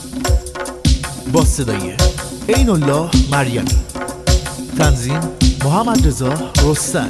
با صدای عین الله مریمی، تنظیم محمد رضا رستمی.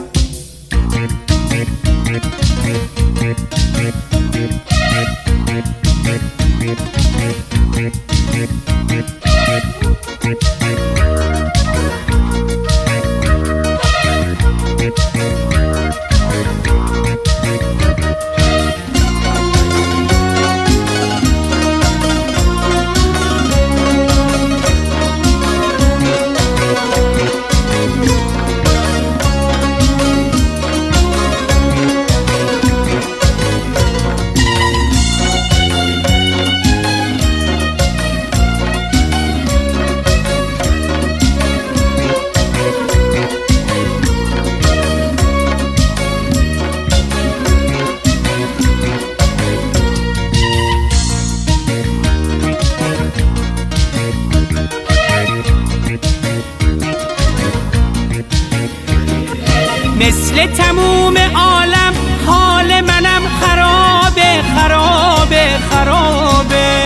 مثل تموم عالم حال منم خرابه خرابه خرابه،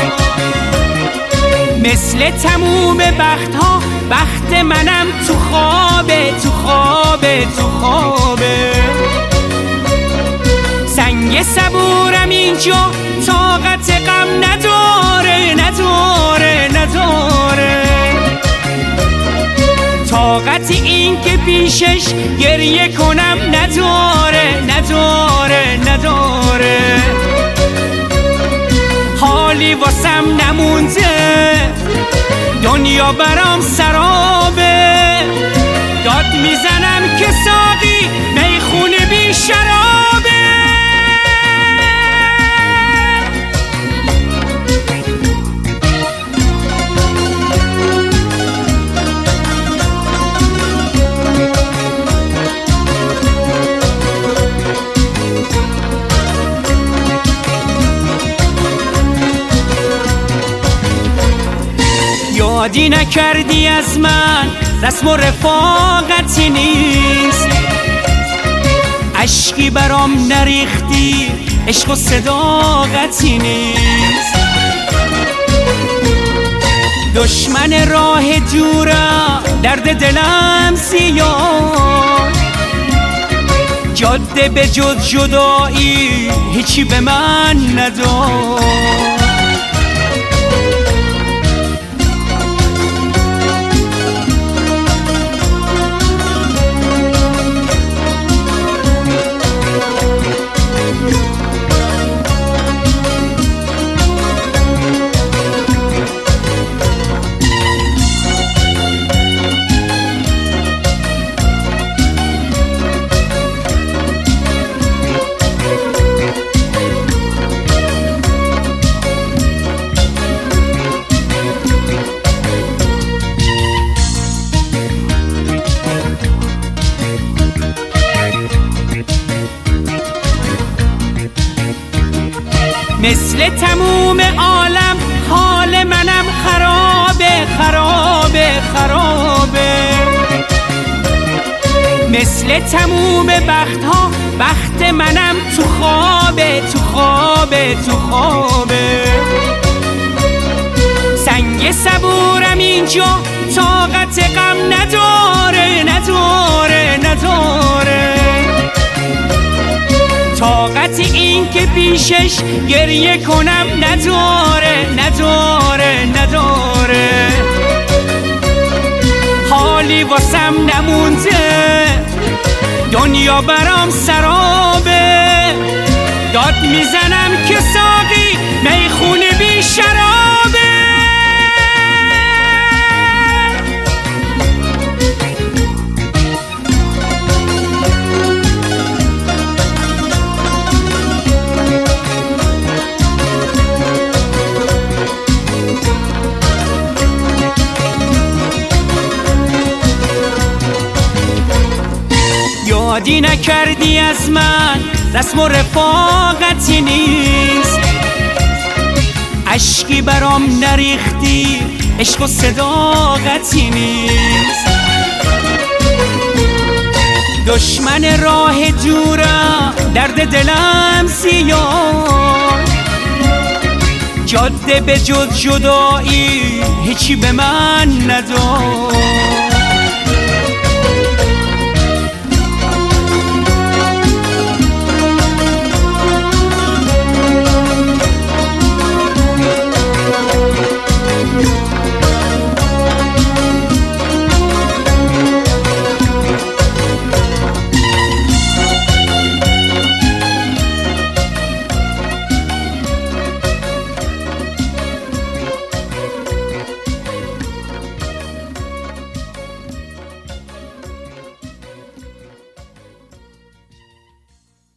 مثل تموم بخت ها بخت منم تو خوابه تو خوابه تو خوابه. سنگ صبورم اینجا طاقت غم نداره نداره نداره، طاقت این که پیشش گریه کنم نداره نداره نداره. حالی واسم نمونده، دنیا برام سرابه، داد میزنم که ساقی میخونه بی شرابه. یادی نکردی از من رسم و رفاقتی نیست، عشقی برام نریختی عشق و صداقتی نیست. دشمن راه دورم درد دلم زیاد، جاده به جز جدایی هیچی به من نداد. مثل تموم عالم حال منم خرابه خرابه خرابه، مثل تموم بخت ها بخت منم تو خوابه تو خوابه تو خوابه. سنگ صبورم اینجا طاقت غم نداره نداره نداره، طاقت این که پیشش گریه کنم نداره نداره نداره. حالی واسم نمونده، دنیا برام سرابه، داد میزنم که ساقی میخونه بی شرابه. یادی نکردی از من رسم و رفاقتی نیست، عشقی برام نریختی عشق و صداقتی نیست. دشمن راه دورم درد دلم زیاد، جاده به جز جدایی هیچی به من نداد.